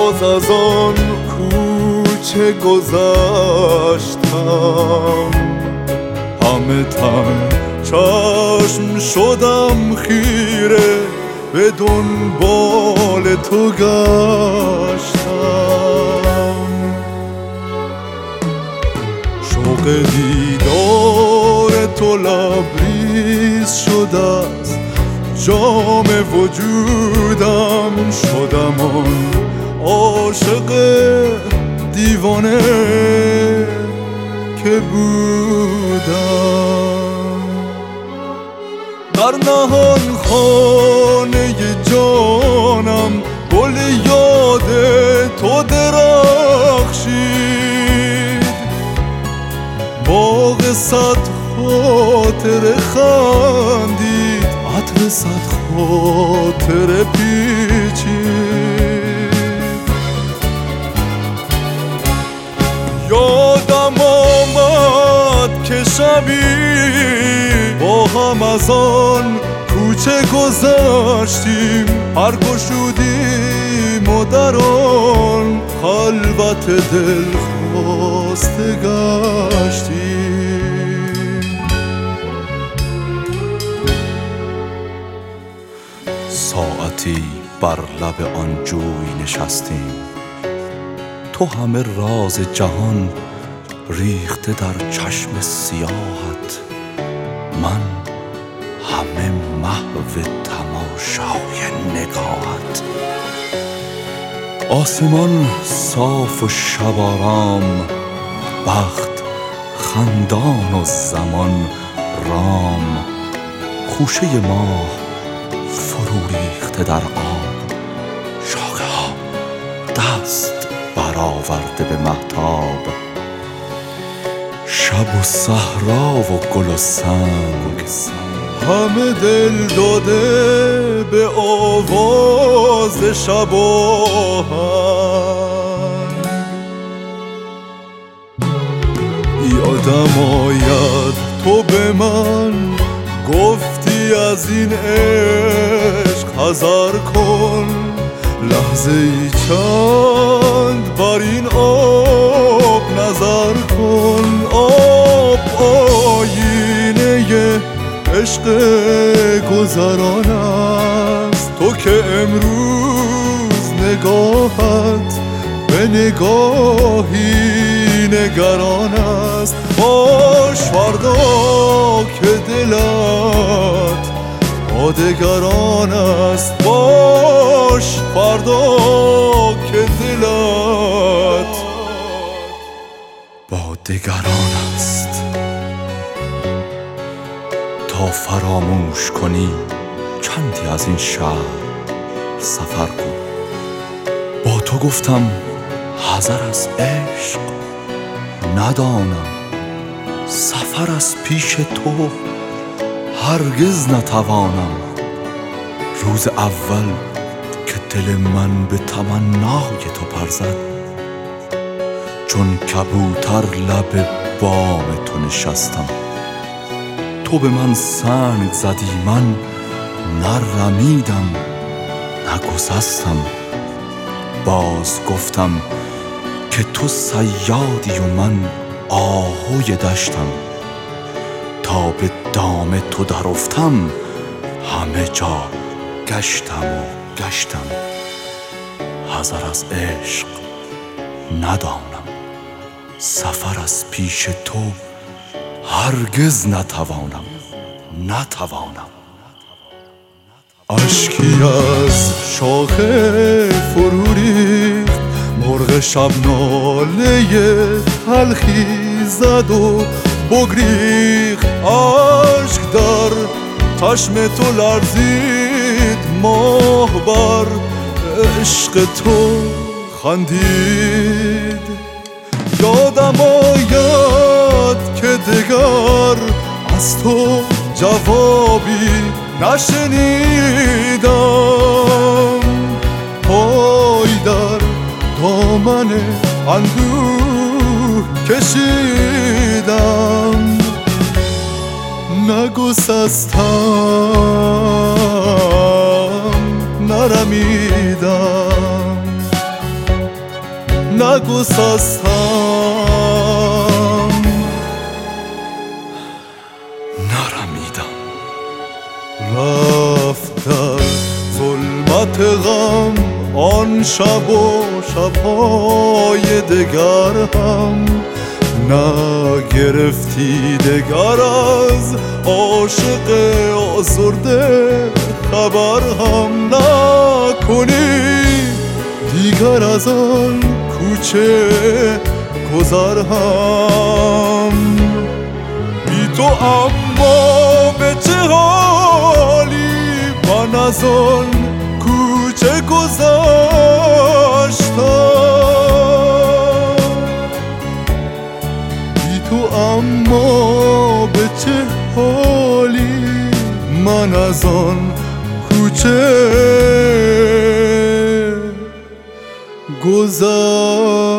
باز از آن کوچه گذشتم، همه تن چشم شدم خیره به دنبال تو گشتم. شوق دیدار تو لبریز شده است، جام وجودم شدم آن عاشق دیوانه که بودم. در نهان خانه جانم گل یاد تو درخشید، باغ صد خاطر خندید، عطر صد خاطر پیچید. یادم آمد که شبی با هم از آن کوچه گذشتیم، هر گشودیم و در آن خلوت دل خواسته گشتیم. ساعتی بر لب آن جوی نشستیم، تو همه راز جهان ریخته در چشم سیاهت، من همه محو تماشای نگاهت. آسمان صاف و شب آرام، بخت خندان و زمان رام، خوشه ماه فرو ریخته در آب، شاخه ها دست برآورده به مهتاب. شب و صحرا و گل و سنگ، همه دل داده به آواز شب آهنگ. یادم آید تو به من گفتی از این عشق حذر کن، لحظه ای چند بر این آب نظر کن. آب آینه عشق گذران است، تو که امروز نگاهت به نگاهی نگران است. باش فردا که دلت با دگران است، باش فردا که دلت با دگران است. تا فراموش کنی چندی از این شهر سفر کن. با تو گفتم حذر از عشق ندانم، سفر از پیش تو هرگز نتوانم. روز اول که دل من به تمنای تو پر زد، چون کبوتر لب بام تو نشستم. تو به من سنگ زدی، من نه رمیدم نه گسستم. باز گفتم که تو صیادی و من آهوی دشتم. تا به دام تو در افتم، همه جا گشتم و گشتم. حذر از عشق ندانم، سفر از پیش تو هرگز نتوانم. اشکی از شاخه فرو ریخت، مرغ شب ناله تلخی زد و بگریخت. اشک در چشم تو لرزید، ماه بر عشق تو خندید. یادم آید که دگر از تو جوابی نشنیدم. پای در دامن اندوه کشیدم، نگسستم نرمیدم. نگسستم. نرمیدم، رفت در ظلمت غم آن شب و شبهای دگر هم. نگرفتی دگر از عاشق آزرده خبر هم. نکنی دیگر از آن کوچه گذر هم. بی تو اما به چه حالی من از آن کوچه گذشتم. بی تو اما به چه حالی من از آن کوچه گذشتم.